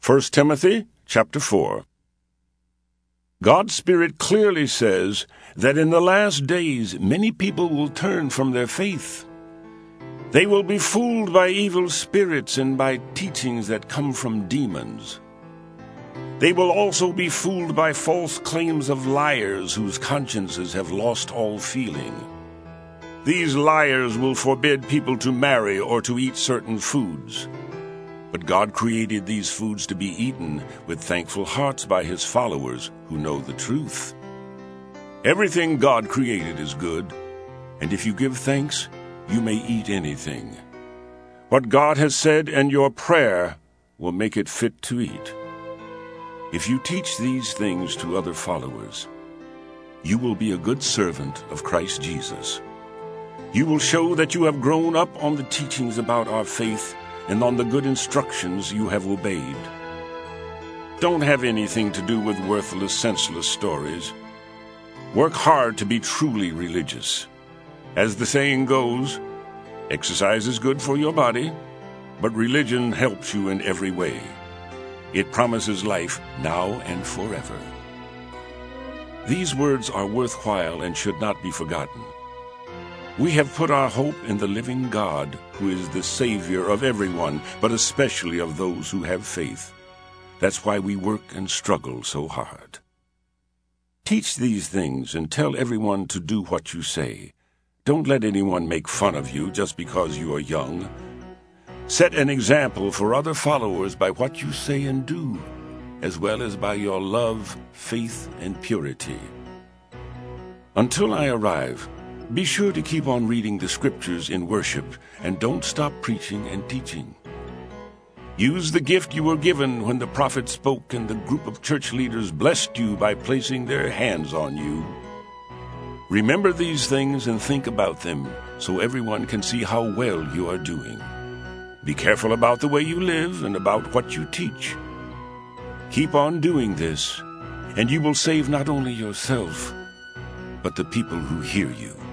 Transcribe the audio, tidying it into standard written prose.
1 Timothy chapter 4. God's Spirit clearly says that in the last days many people will turn from their faith. They will be fooled by evil spirits and by teachings that come from demons. They will also be fooled by false claims of liars whose consciences have lost all feeling. These liars will forbid people to marry or to eat certain foods. But God created these foods to be eaten with thankful hearts by His followers who know the truth. Everything God created is good, and if you give thanks, you may eat anything. What God has said and your prayer will make it fit to eat. If you teach these things to other followers, you will be a good servant of Christ Jesus. You will show that you have grown up on the teachings about our faith and on the good instructions you have obeyed. Don't have anything to do with worthless, senseless stories. Work hard to be truly religious. As the saying goes, exercise is good for your body, but religion helps you in every way. It promises life now and forever. These words are worthwhile and should not be forgotten. We have put our hope in the living God, who is the Savior of everyone, but especially of those who have faith. That's why we work and struggle so hard. Teach these things and tell everyone to do what you say. Don't let anyone make fun of you just because you are young. Set an example for other followers by what you say and do, as well as by your love, faith, and purity. Until I arrive, be sure to keep on reading the Scriptures in worship, and don't stop preaching and teaching. Use the gift you were given when the prophet spoke and the group of church leaders blessed you by placing their hands on you. Remember these things and think about them so everyone can see how well you are doing. Be careful about the way you live and about what you teach. Keep on doing this, and you will save not only yourself, but the people who hear you.